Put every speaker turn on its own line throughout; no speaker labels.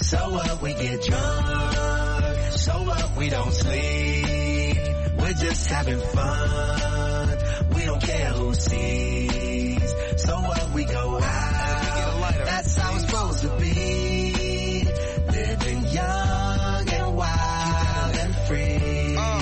So what, we get drunk. So what, we don't sleep. We're just having fun. We don't care who sees. So what, we go out. That's how it's supposed to be. Living young and wild and free.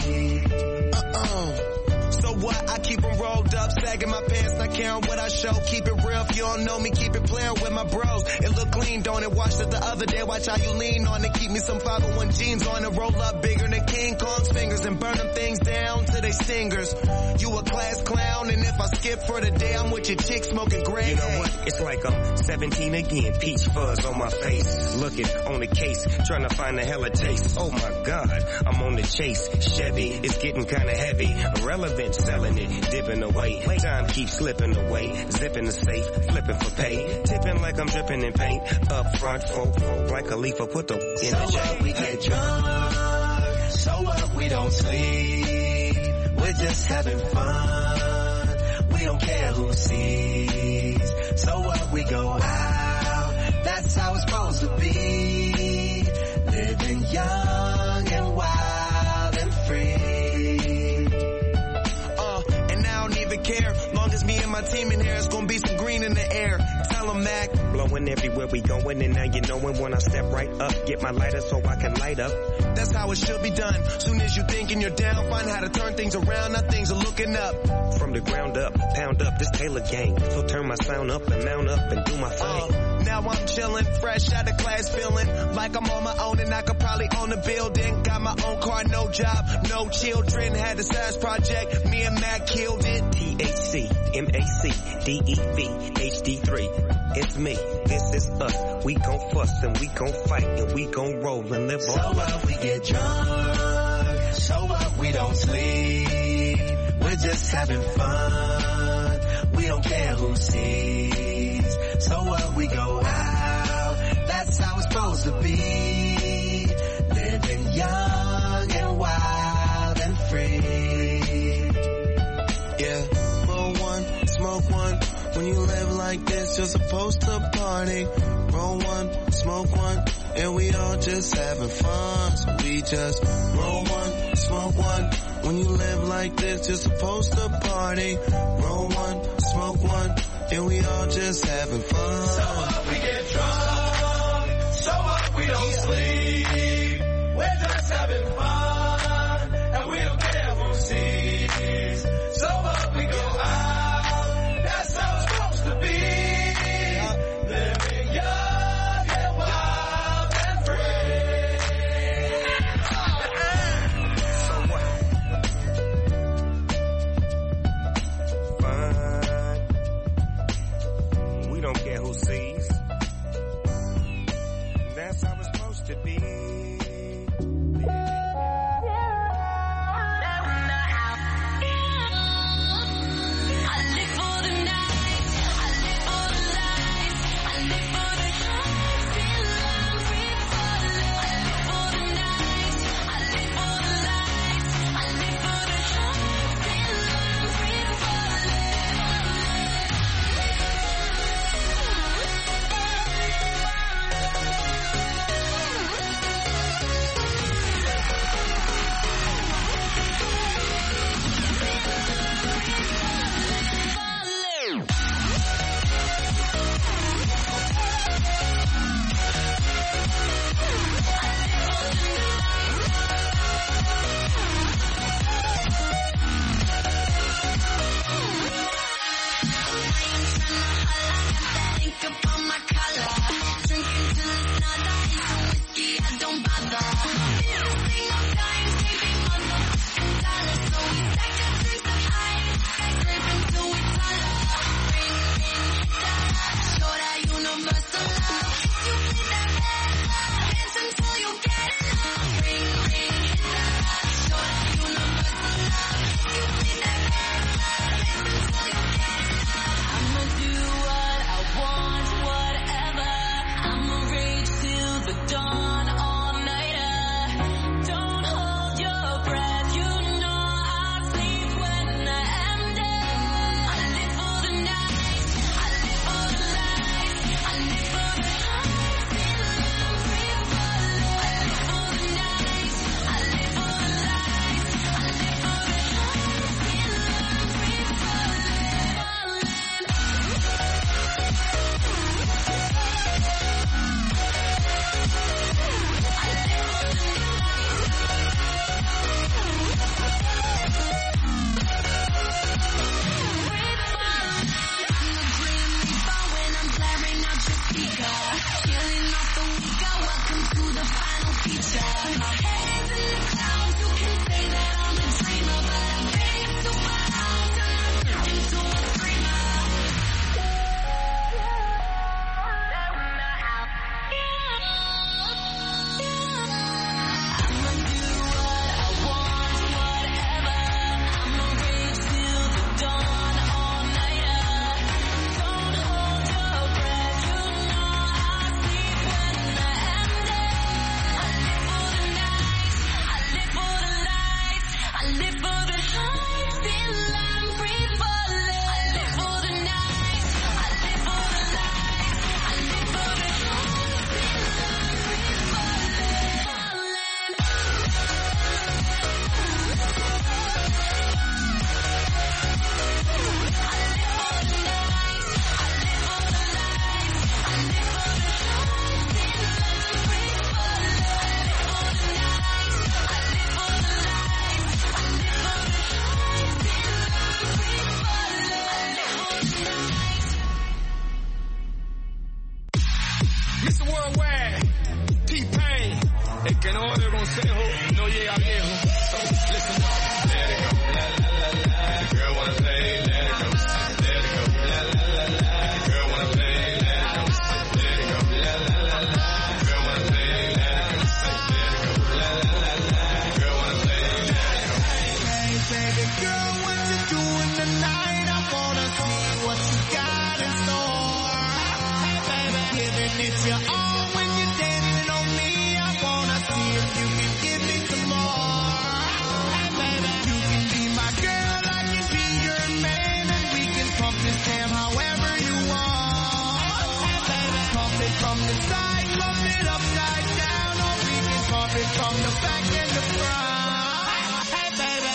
So what, I keep them rolled up, sagging my pants, not caring what I show. Keep it real, if you don't know me, keep it playing with my bros. It look clean, don't it? Watched it the other day, watch how you lean on it. Keep me some 501 jeans on and roll up bigger than King Kong's fingers and burn them things down to they stingers. You a class clown, and if I skip for the day, I'm with your chick smoking gray.
You know what? It's like I'm 17 again, peach fuzz on my face. Looking on the case, trying to find a hella taste. Oh my God, I'm on the chase. Chevy, it's getting kinda heavy. Irrelevant, selling it, dipping away. Time keeps slipping away. Zipping the safe, flipping for pay. Tipping like I'm dripping in paint. Up front, folk, like a leaf, put the in
so
the
what, we get drunk. So what, we don't sleep. We're just having fun. We don't care who sees. So what, we go out. That's how it's supposed to be. Living young and wild and free.
And I don't even care. Long as me and my team in here, it's gonna be some green in the air. Tell 'em, Mac.
Blowing everywhere we going, and now you knowin' when I step right up. Get my lighter so I can light up.
That's how it should be done. Soon as you thinking you're down, find how to turn things around. Now things are looking up.
From the ground up, pound up this Taylor gang. So turn my sound up and mount up and do my thing.
Now I'm chillin', fresh out of class, feeling like I'm on my own and I could probably own a building. Got my own car, no job, no children. Had a science project, me and Mac killed it.
THC, MAC, DEV, HD3. It's me, this is us. We gon' fuss and we gon' fight and we gon' roll and live on.
So what, we get drunk. So what, we don't sleep. We're just having fun. We don't care who sees. So what, we go out. That's how it's supposed to be. Living young and wild and free.
Yeah, roll one, smoke one. When you live like this, you're supposed to party. Roll one, smoke one, and we all just having fun. So we just roll one, smoke one. When you live like this, you're supposed to party. Roll one, smoke one, and we all just having fun.
So what, we get drunk. So what, we don't sleep. We're just having fun, and we don't care who sees. So what, we go out. That's how it's supposed to be. Living young and wild and free.
So what? Fine. We don't care who sees. That's how it's supposed to be.
consejo, no llega viejo. So, listen up. Let it go. La, la, la, la. The girl wanna play. Let it go. Let it go. La, la, la, la. The girl wanna play. Let it go. Let it go. La, la, la, la. The girl wanna play. Let it go. Let it go. La, la, la, la. The girl wanna play. Let it go.
Hey, baby girl, what you doing tonight? I wanna see what you got in store. Hey, baby, giving it your all when you're dancing on me. I wanna see if you can give me some more. Hey, baby, you can be my girl, I can be your man, and we can pump this jam however you want. Hey, baby, pump it from the side, pump it upside down, or we can pump it from the back and the front. Hey, baby.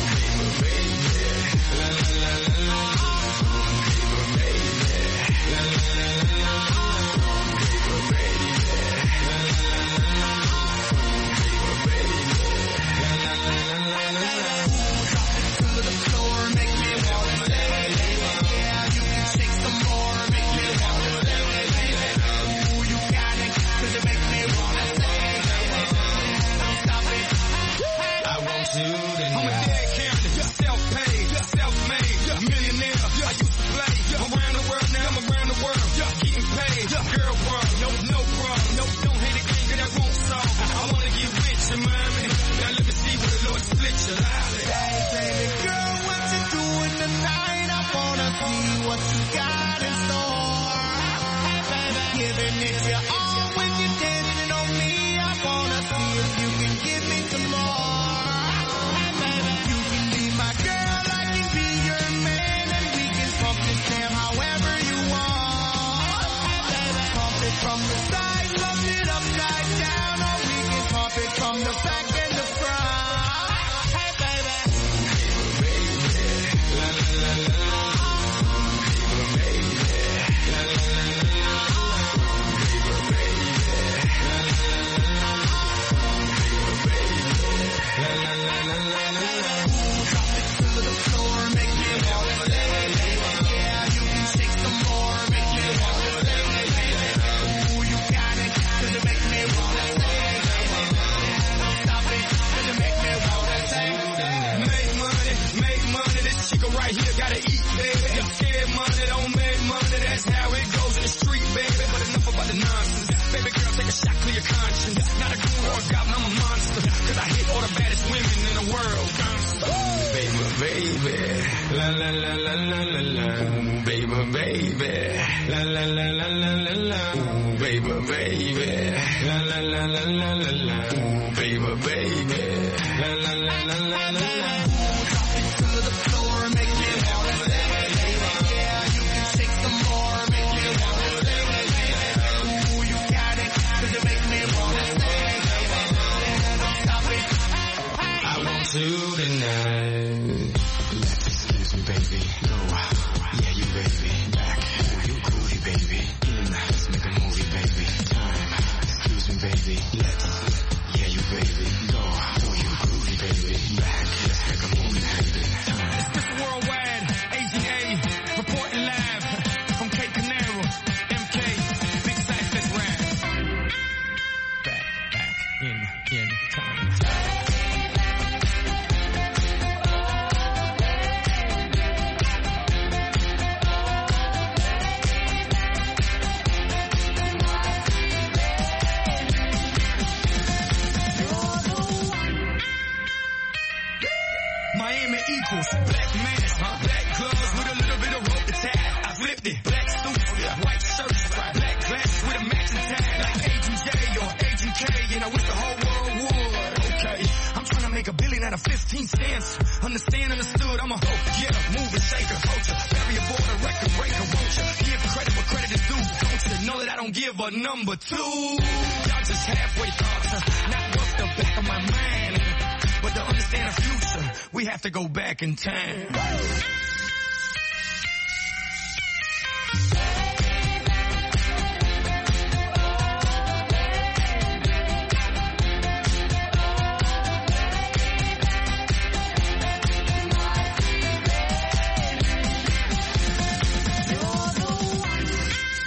Number two, y'all just halfway thoughts, not worth the back of my mind. But to understand the future, we have to go back in time.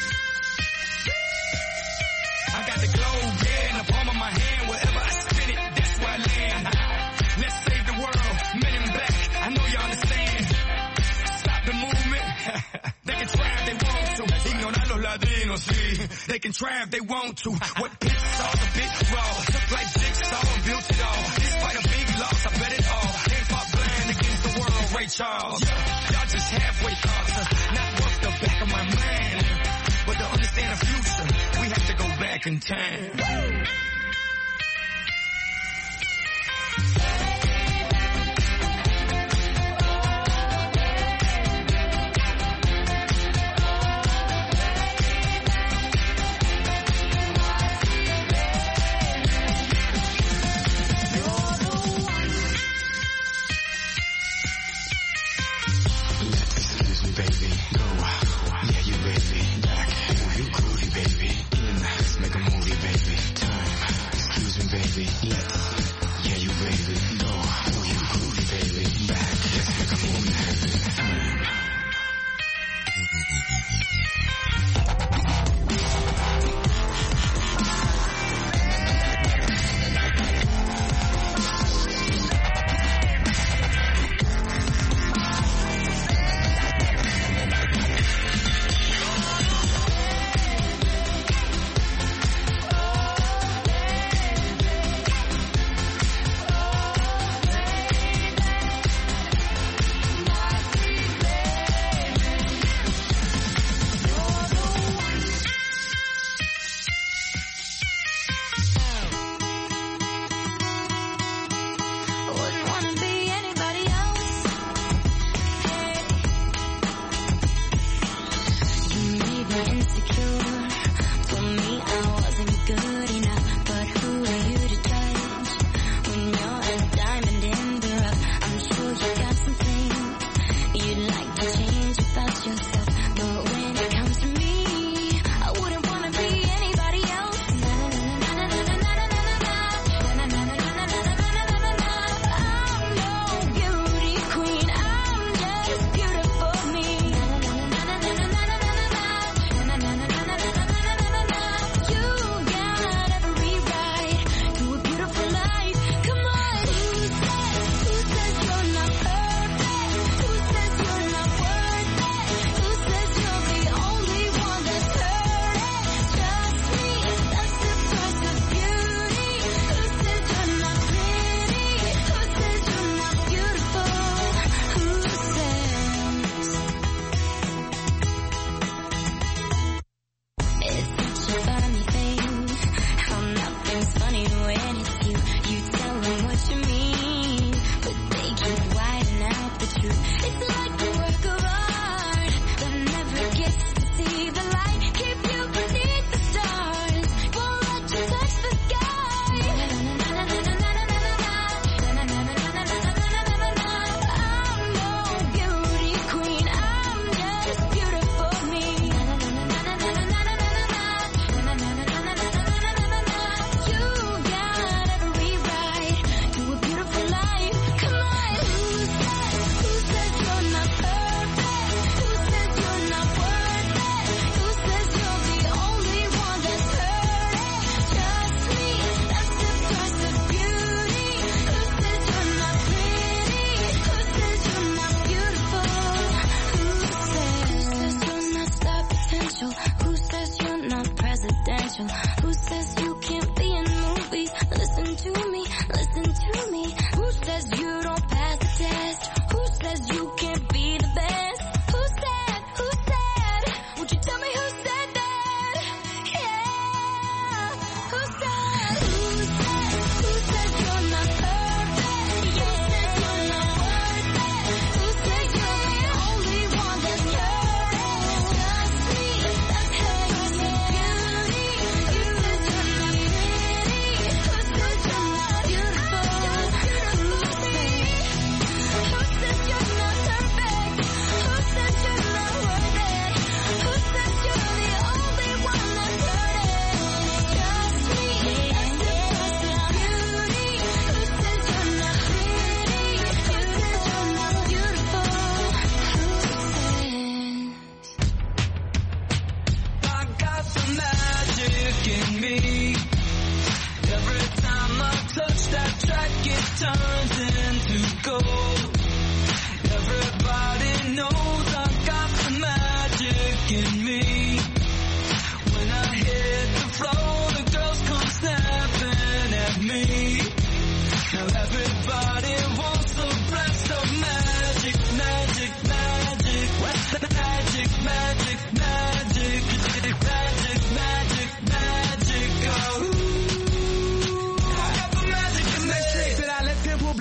I got the glow, yeah, in the palm of my hand. Wherever I spin it, don't see. They can try if they want to. What pits all the big raw. Like jigsaw and built it all. Despite a big loss, I bet it all. Ain't fought blind against the world, Ray Charles. Y'all just halfway thoughts. Not what's the back of my mind. But to understand the future, we have to go back in time.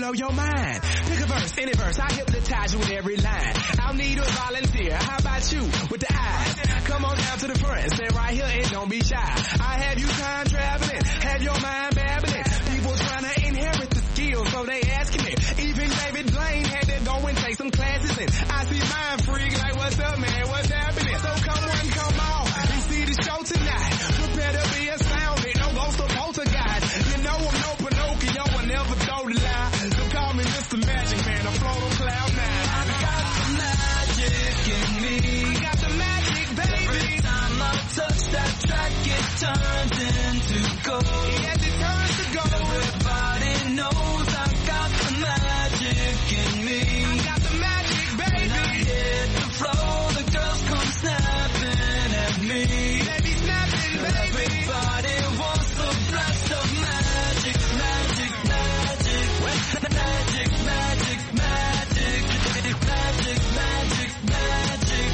blow your mind. Pick a verse, any verse, I hypnotize you with every line. I'll need a volunteer. How about you with the eyes? Come on down to the front, stand right here and don't be shy. I have you time traveling, have your mind babbling. People trying to inherit the skills, so they asking me. Even David Blaine had to go and take some classes, and I see Mind Freak like, what's up, man? What's happening? So come on, come on, and see the show tonight. Prepare to be astounded, no ghost of poltergeist. You know I'm no Pinocchio, I never told a lie. So call me Mr. Magic Man, I float on cloud nine. I got the magic in me. I got the magic, baby. Every time I touch that track, it turns into gold. Yes, it turns to gold. Everybody knows I got the magic in me. I got the magic, baby. When I hit the floor, the girls come snapping at me. They be snapping, baby. Everybody wants the blast of magic, magic, magic. Magic, magic, magic. Magic, magic, magic.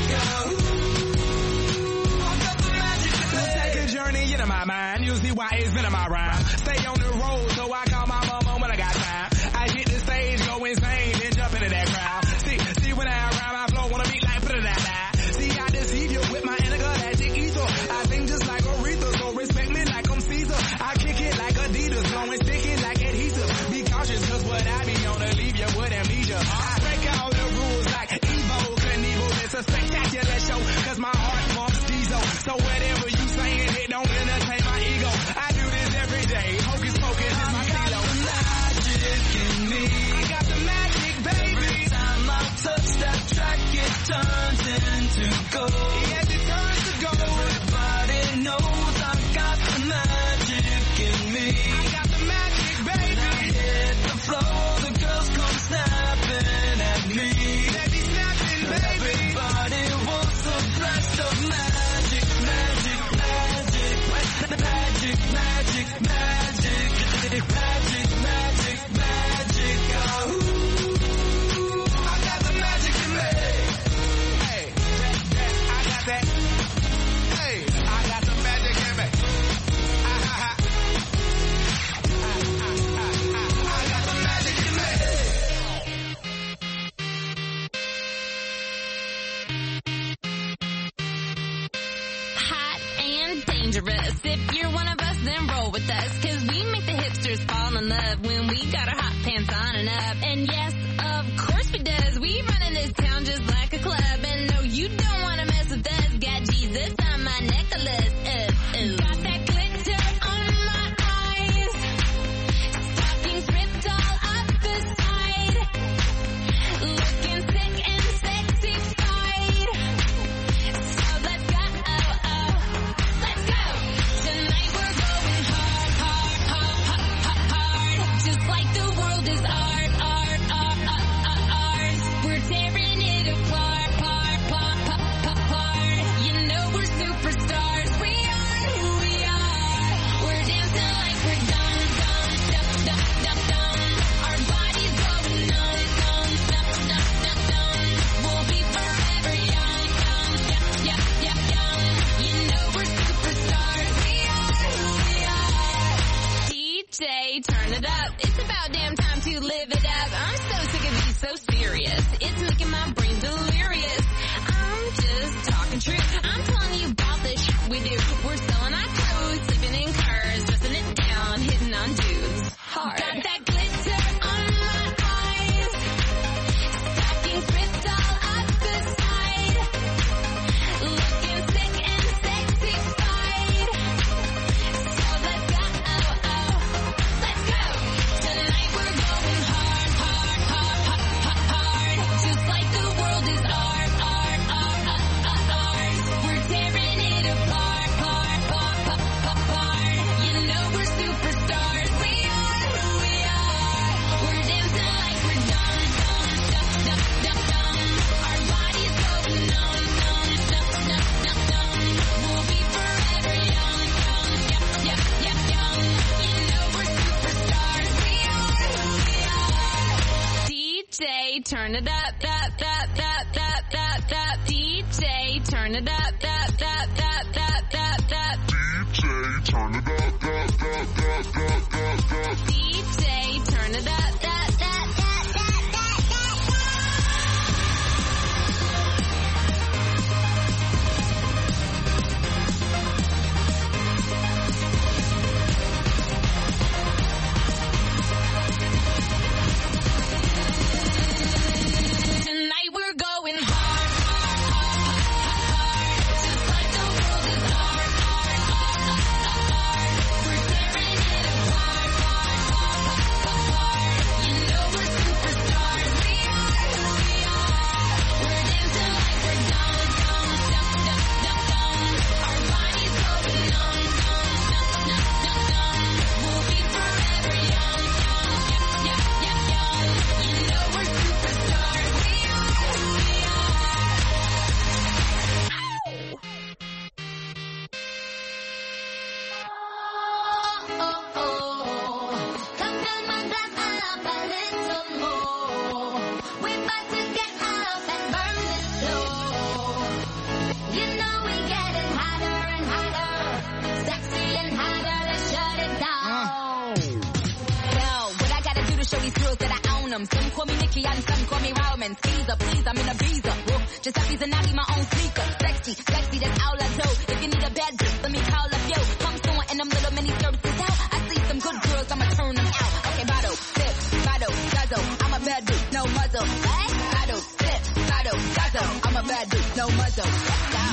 Oh, I got the magic in me. We'll take a journey into my mind. You'll see why it's been in my rhyme. Stay on the road, so I call my mama when I got time. I hit the stage, go insane, then jump into that crowd. See when I rhyme, I flow, wanna be like, put it out. See, I deceive you with my intergalactic ether. I sing just like Aretha, so respect me like I'm Caesar. I kick it like Adidas, blowing sticky like adhesive. Be cautious, cause what I be on to leave you with amnesia. I break all the rules like Evo Knievel. It's a spectacular show, cause my heart pumps diesel. So whatever you saying, it don't entertain my ego. I do this every day, hocus pocus is my stilo. Magic in me. I got the magic, baby. Every time I touch that track, it turns into gold. Yes, it turns to gold. Everybody knows I got the magic in me. I got the magic, baby. When I hit the floor, the girls come snapping at me. They be snapping, baby. Everybody wants a blast of magic, magic, magic. Magic, magic, magic. Magic, magic, magic. Oh, I got the magic in me. Hey, I got that. Hey, I got the magic in me. I got the magic in me.
Hot and dangerous. If you're one of us, then roll with us. Cause we make the hipsters fall in love when we got our hot pants on and up. And yes, of course we does. We run in this town just like a club. And no, you don't wanna mess with us. Got Jesus on my necklace. Got that glitter on my eyes. Stockings ripped all up the side. Looking sick and sexified. So let's go, let's go. Tonight we're going hard, hard, hard, hard, hard. Just like the world is ours. We're tearing it apart, apart. You know we're superstars. We are who we are. We're dancing like we're done. Our bodies going numb. We'll be forever young. You know we're superstars. We are who we are. DJ, turn it up. It's about damn time to live it up. I'm so sick of you so serious. It's making my brain delirious. I'm just talking truth. I'm telling you about the shit we do. We're selling our clothes, sleeping in cars, dressing it down, hitting on dudes hard. Got that glitter on my eyes. Stockings ripped all up the side. Looking sick and sexified. So let's go, let's go. Tonight we're going hard, hard, hard, hard, hard. Just like the world is ours. We're tearing it apart, apart. You know we're superstars. We are who we are. We're dancing like we're done. Our bodies going numb. We'll be forever young. You know we're superstars. We are who we are. DJ, turn it up. DJ, turn it up. DJ, turn it up. DJ, turn it up. these girls that I own them. Some call me Nikki and some call me Roman. Caesar, please, I'm in a visa. Whoa, Giuseppe's and I need my own sneaker. Sexy, sexy, that's all I do. If you need a bad bitch, let me call up yo. Come soon and them little mini services out. I see some good girls, I'ma turn them out. Okay, bottle, sip, bottle, guzzle. I'm a bad bitch, no muzzle. What? Bottle, sip, bottle, guzzle. I'm a bad bitch, no muzzle. Let's go.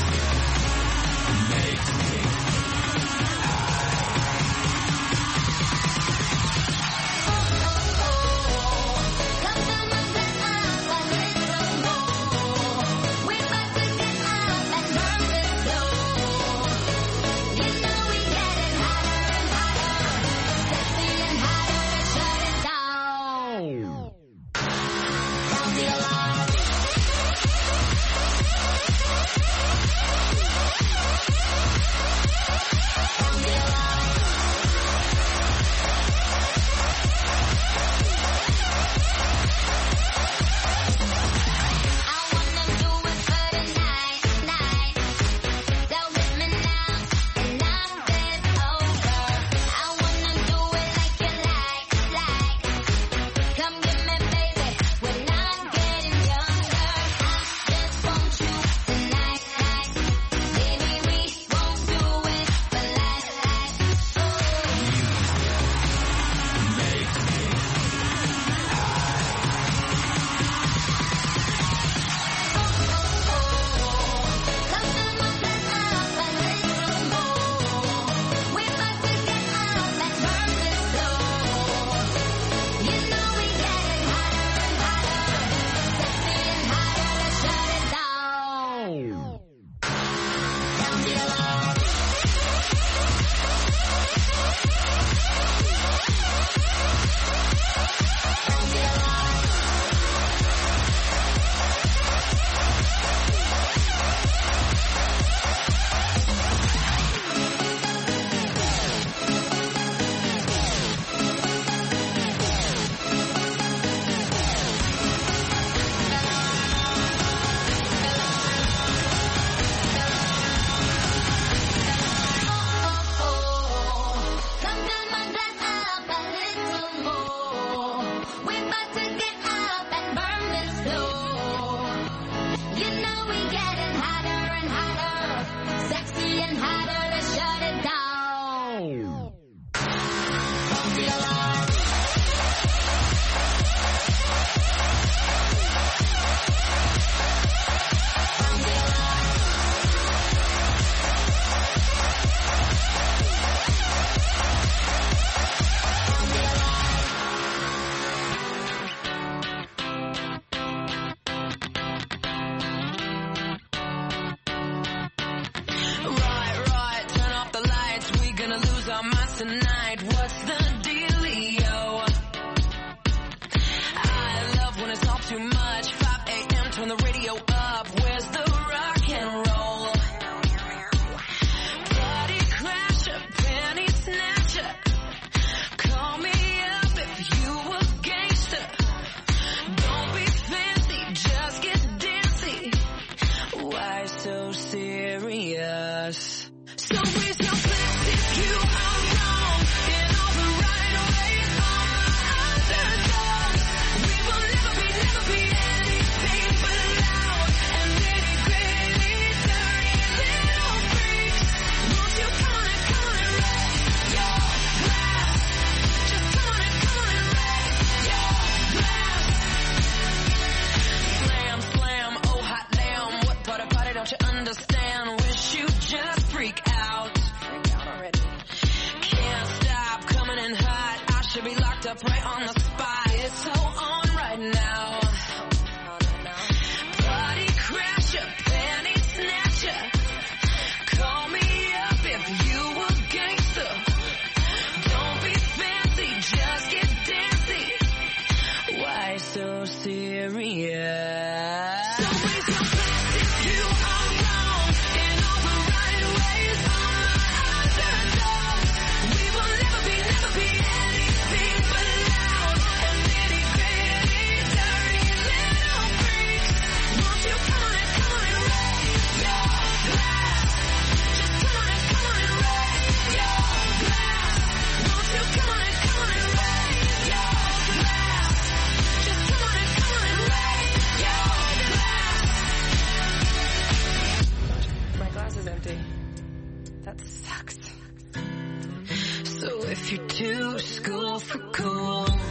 Tonight, what's the dealio? I love when it's all too much. 5 a.m. turn the radio up. Where's the rock and roll? Body crasher, penny snatcher. Call me up if you a gangster. Don't be fancy, just get dancy. Why so serious? So raise your glass if you are wrong. to school for cool.